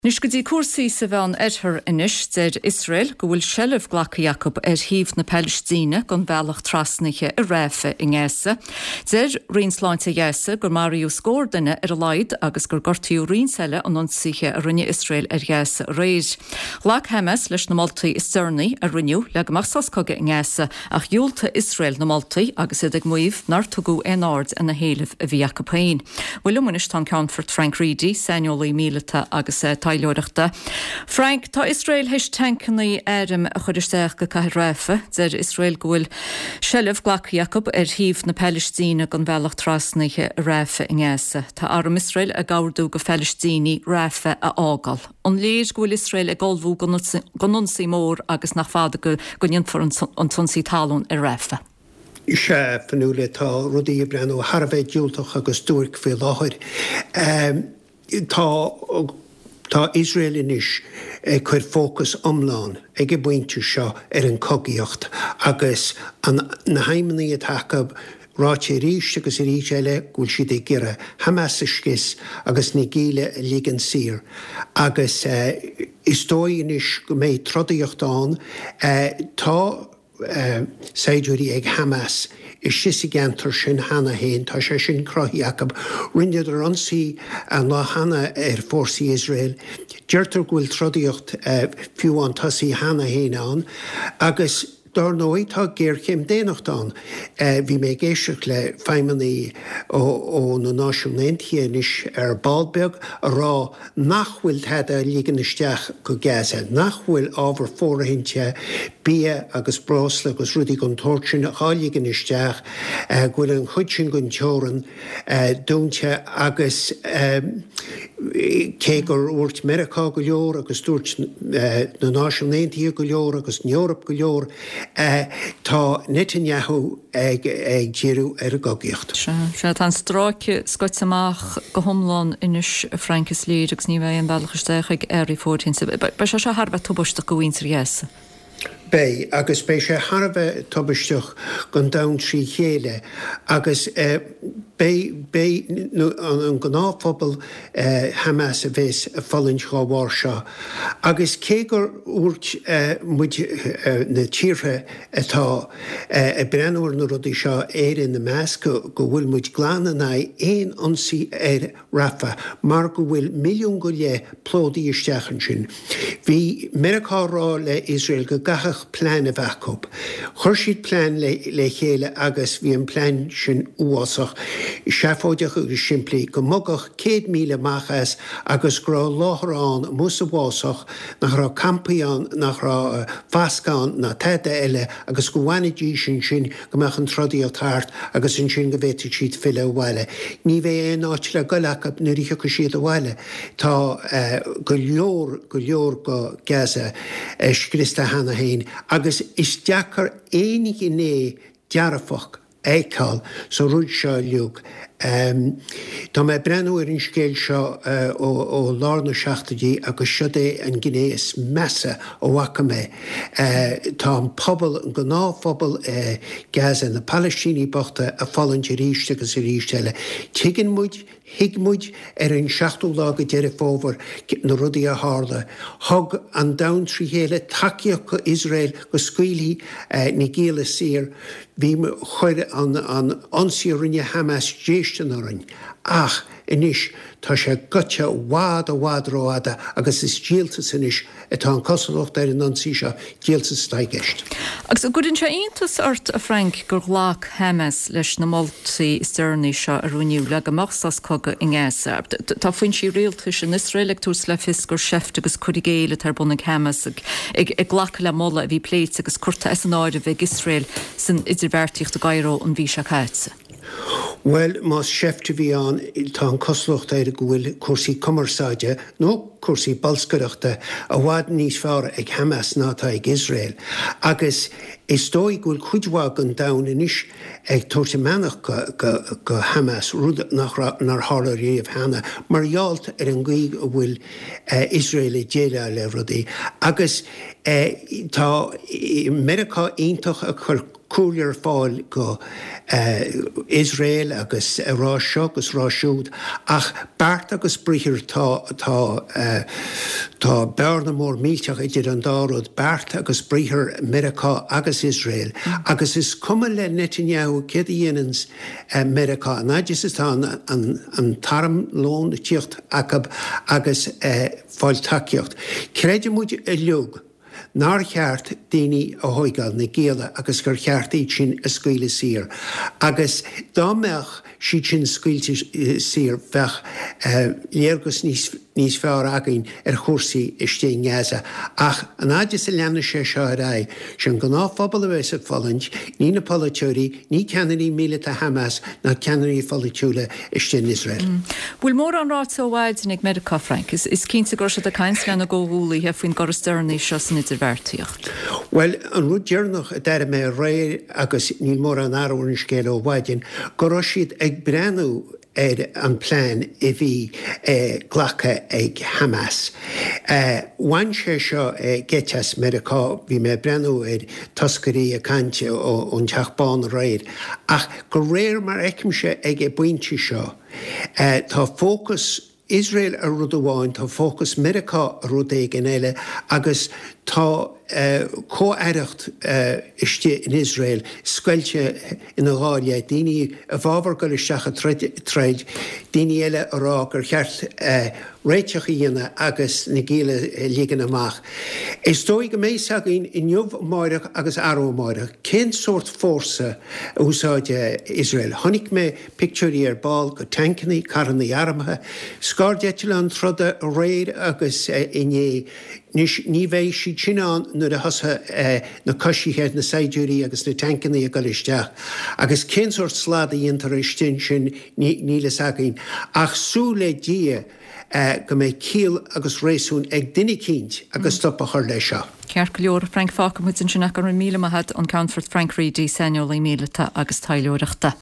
Nus go dtí cuasaí sa bhean éithir inis deir Israel go bhfuil sellh ghlacha Jacob híomh na Palestíne gon bhealach trasnaiche I réife I ngéasa. Deir rionsláinte ghéasa gur Mariú scór duine a laid agus gur gortaíú rionsile an ionsaithe a rinne Israel ghéasa réir. Lach Hamas leis na Maltaí is Sternaí a riniu le go sascoga ngéasa ach dúilta Israel na Maltaí agus iad ag muomh nar tugu éard in na héileh a bhí Jacobpain. Bhfuil munis tá Countfort Frank Reedy, Seniolaí míleta agus Frank, tá Israel heis tancannaí a chuiristeach go caithfear réife, deir Israel go bhfuil sellh ghlacha Jacob híomh na Palestíne gon bhealach trasnaiche a réife in ngéasa. Tá arm Israel a gabhardú go Palestíní réife a ágal. An léir go bhfuil Israel a gáilbhú go nionsaí mór agus nach fada go nionfar an tonsaí talún a réife. Se fanúla tá rudaí brenn ó Harbheith dúilteach agus dúirc fé láthir. Tá Israel inis chuir fócas omláin ag buinte seo an cogaíocht agus na haimnaí a taca ráte ríist agus I ríis eile gúil siad ag gire Hamas iscis agus na gíle lígan sír. Agus is dói inis go méid trodaíochtán tá séidiúí ag Hamas is sisi gentar sin hana héin, tá sé sin croí Jacob rinnead ar ansaí an lá hana fórsaí Israel, deirtar gúil trodaíocht fiú an tosaí hana héin an, agus dar nóid tá géir chéim déanachtán. Bhí mé géisteach le feimanaí ó na náisiúntaí inis ar Baldbeag a rá nachhfuil thead a lígan isteach go Gaza, nachhfuil ábhar fórthainte bí agus brásla agus rudí gon tóirtin a lígan isteach gúil an chuid sin gon teoran dúnte agus cé gur úirt Americá go leor agus dúirt na náisiúntaí go leor agus in Eorop go leor. Tá Netanyahu ag ddíriú ar a gogaíocht. Se tá stráice scoit amach go thomláin inis Francas Líd agus ní bheith an bailachaisteach ag airí fórthainte. Ba se Harbheith tubaiste go bhaintear ghéasa. Bé, agus bé sé Harbheith tubisteach gon dam trí chéile agus bé an gnáphobal Hamas a bhés a fallin chomhhar seo. Agus cé gur úirt muid na tíortha atá a brennúir na rudaí seo in na meas go bhfuil muid gláanana éon ansaí Rafa, mar go bhfuil milliún go le plódaí isteachan sin. Bhí Americá rá le Israel go gachach plán a bhacób. Chuir siad plán le chéile agus bhí an plán sin uásach. Seafóideach agus siimplí go mogach 100,000 machas agus grá láthrán musa bhásach nach rá campaíán nach rá fascán na teide eile agus go bhhainidí sin go meach an trodaí táart agus sin go bhéte siad fila bhile. Ní bheith áit le golachab na rícha go siad bhile. Tá go leor go Gaza scrista hana héin agus is deachar énig inné dearafach éáil so rúd seo liúg. Tá mé brennúir in scéil seo ó lána seachtaidí agus siodé an gnéas mesa ó bhacha mé. Tá an pobl an gnáphobal Gaza na Palestíní bachta a fallan de ríiste agus a ríisteile. Tuigeann muid hiigmuid an seachtú lá go deireadh fómhar na rudaí a hála. Thug an dam trí chéile takeíoch go Israel go scaoilí na géala sír bhí chuir an ansaí rinne Hamas déistin orainn. Ach, inis tá sé gote bhád ráda agus is díaltas inis atá an cosalacht ar an ansaí seo díaltas taigeist. Agus gurinn se aontas ort a Frank gur ghlách Hamas leis na Maltaí Sternaí seo a runiú le go machsas coga in ngéasa. Tá faoin sí rialtas an Israel tús le fis gur seft agus chuigéile tar bunnig Hamas ag ghlacha le molla a bhí pléit agus curta as an áide bheith Israel san idirbertíocht a gairó an bhí se caitse. Well, más sefte bhí an tá an coslocht éire go bhfuil cuasaí commerceáide nó cuasaí balscoireachta a bhhad níos fearr ag Hamas nátá ag Israel. Agus is dóigh go bhfuil chuidhá an dam inis ag tuairte meannach go Hamas rud nar hála réomh hena marghealt ar an gcaoigh a bhfuil Israel i déile le rudaí. Agus tá Americá aontaich a chur cúliar fáil go Israel agus rá seo agus rá siúd ach beart agus brithir tá bearna mór míteach idir an dáród beart agus brithir America agus Israel agus is cuma le Netanyahu cé dhéanans America náidir is tá an tarm lón tíocht agus fáil takeíocht. Creidir muid a leog nar cheart daoine a hoigáil na géala agus gur cheartaí sin a scuile sír. Agus dámeach si sin scuilte sír bheith léargus níos fearr againn chórsaí istí ngeasa. Ach an áide sa leanna sé seo a rá, sin go ná phobal a bheits a fallint, ní na politúirí, ní ceannaí míle a Hamas ná ceannaí politúla istí in Israel. Bhfuil mór an ráit ó bhaid nig Medica Frank, is cínta gur se a caiins leanna ggóhúlaí a faoin gorastearnaí seo san idir bheirtíocht. Well, an rud dearnach a deire mé réir agus ní mór an áhhain scéile ó bhaidin, go raibh siad ag breanú an plán I bhí ghlacha ag Hamas. Bhain sé seo getas Medica bhí mé breanú toscarí a cante ón teachbán réir. Ach go réir mar eicimse ag buinte seo. Tá fócus Israel a rud amháin, tá fócus Medica a rud ag an eile agus tá cóaireacht istí in Israel scoilte ina gháile daoine a bhábhar go isteach a treid daoine eile ará gur cheart réiteach a dhéanana agus na géile lígan amach. Is dói go mééis againn in jobh máireach agus arómáireach cén sort fórsa úsáide Israel. Honnig mé picturí ball go tancannaí carnaí armthe, scádeitiil an troda réir agus iné ní bheith si sinán nuair a thosa na cosíthe na saidúí agus na tancannaí a go isteach. Agus cén sort slád a dhéantar istin sin nílas againn. Ach sú le dia go mé cíal agus réisún ag duine cínt agus stop a chuir lei seo. Ceart go leor Frank Fácam sin sin ach an míle mahad an Countfort Frank Reedy senior le míleta agus taileoireachta.